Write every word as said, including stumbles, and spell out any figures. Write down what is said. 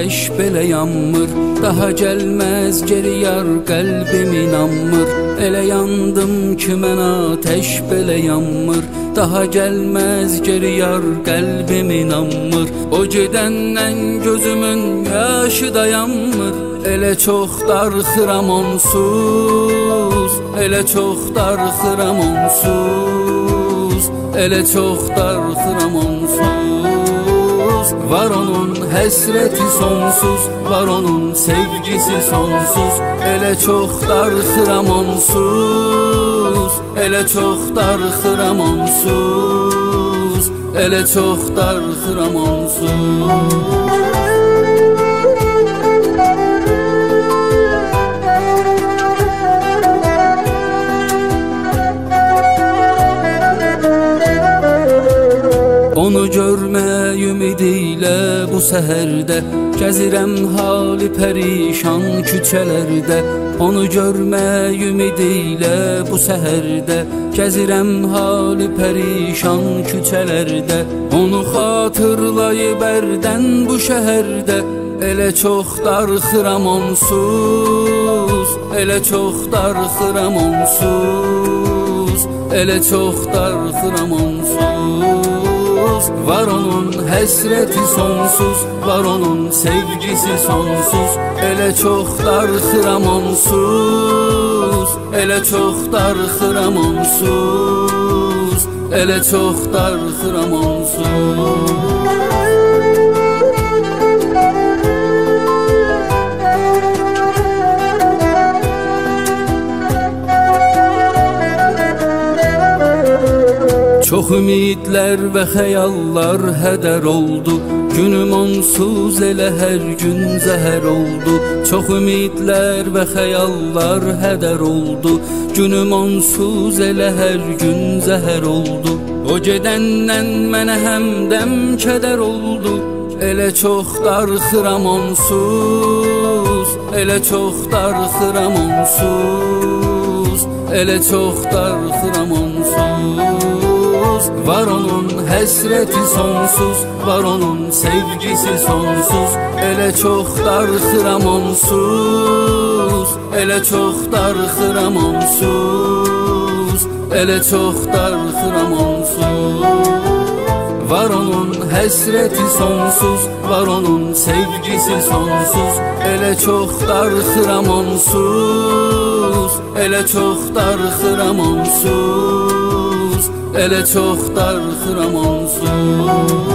ateş belə yanmır. Daha gəlməz geri yar, qəlbim inanmır. Elə yandım ki mən ateş belə yanmır. Daha gəlməz geri yar, qəlbim inanmır. O gedəndən gözümün yaşı dayanmır. Elə çox darxıram onsuz, elə çox darxıram onsuz, elə çox darxıram onsuz. Var onun həsrəti sonsuz, var onun sevgisi sonsuz. Elə çox darxıram onsuz, elə çox darxıram onsuz, elə çox darxıram onsuz. Onu görmək ümidilə bu səhərdə gəzirəm hali pərişan küçələrdə. Onu görmək ümidilə bu səhərdə gəzirəm hali pərişan küçələrdə. Onu xatırlayıb ərdən bu şəhərdə elə çox darxıram onsuz, elə çox darxıram onsuz, elə çox darxıram onsuz. Var onun həsrəti sonsuz, var onun sevgisi sonsuz. Elə çox darxıram onsuz, elə çox darxıram onsuz, elə çox darxıram onsuz. Çox ümidlər və xəyallar hədər oldu. Günüm onsuz elə hər gün zəhər oldu. Çox ümidlər və xəyallar hədər oldu. Günüm onsuz elə hər gün zəhər oldu. O gedəndən mənə həmdəm kədər oldu. Elə çox darxıram onsuz, elə çox darxıram onsuz, elə çox darxıram onsuz. Var onun həsrəti sonsuz, var onun sevgisi sonsuz. Elə çox darxıram onsuz, elə çox darxıram onsuz, elə çox darxıram onsuz. Var onun həsrəti sonsuz, var onun sevgisi sonsuz. Elə çox darxıram onsuz, elə çox darxıram onsuz, elə çox darxıram onsuz.